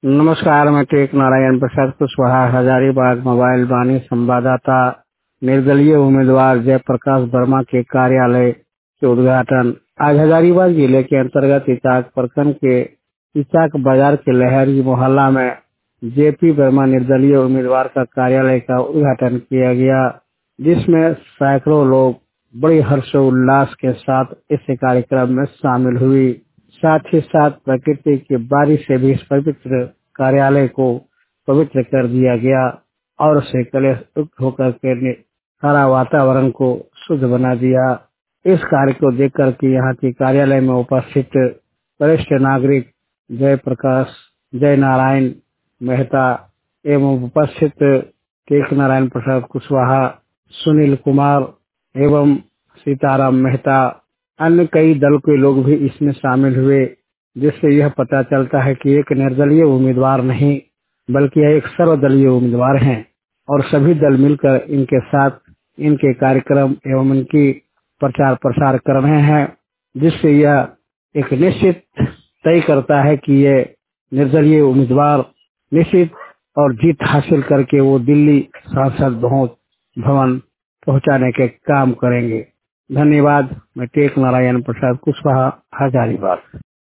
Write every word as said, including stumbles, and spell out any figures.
नमस्कार, मैं टेक नारायण प्रसाद कुशवाहा हजारीबाग मोबाइल वाणी संवाददाता। निर्दलीय उम्मीदवार जयप्रकाश वर्मा के कार्यालय के उद्घाटन आज हजारीबाग जिले के अंतर्गत इचाक प्रखंड के इचाक बाजार के लहरी मोहल्ला में जेपी वर्मा निर्दलीय उम्मीदवार का कार्यालय का उद्घाटन किया गया, जिसमें सैकड़ों लोग बड़े हर्षोल्लास के साथ इस कार्यक्रम में शामिल हुई। साथ ही साथ प्रकृति की बारिश से भी इस पवित्र कार्यालय को पवित्र कर दिया गया और उसे कलयुक्त होकर के सारा वातावरण को शुद्ध बना दिया। इस कार्य को देखकर के यहाँ के कार्यालय में उपस्थित वरिष्ठ नागरिक जय प्रकाश जय नारायण मेहता एवं उपस्थित टेक नारायण प्रसाद कुशवाहा, सुनील कुमार एवं सीताराम मेहता, अन्य कई दल के लोग भी इसमें शामिल हुए, जिससे यह पता चलता है कि एक निर्दलीय उम्मीदवार नहीं बल्कि यह एक सर्वदलीय उम्मीदवार हैं और सभी दल मिलकर इनके साथ इनके कार्यक्रम एवं इनकी प्रचार प्रसार कर रहे हैं, जिससे यह एक निश्चित तय करता है कि ये निर्दलीय उम्मीदवार निश्चित और जीत हासिल करके वो दिल्ली सांसद भवन पहुंचाने के काम करेंगे। धन्यवाद। मैं टेक नारायण प्रसाद कुशवाहा, हजारीबाग।